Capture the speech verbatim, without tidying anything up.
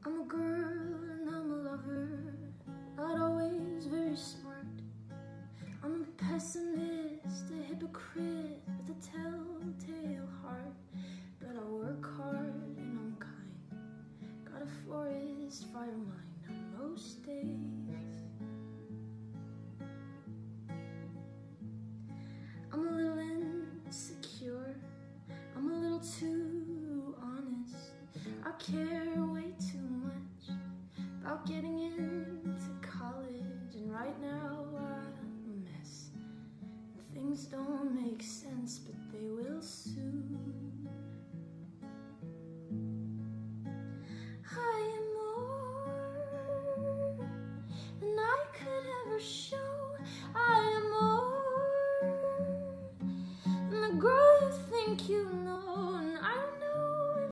I'm a girl and I'm a lover, not always very smart. I'm a pessimist, a hypocrite with a telltale heart. But I work hard and I'm kind, got a forest fire mind on most days. I'm a little insecure, I'm a little too honest. I care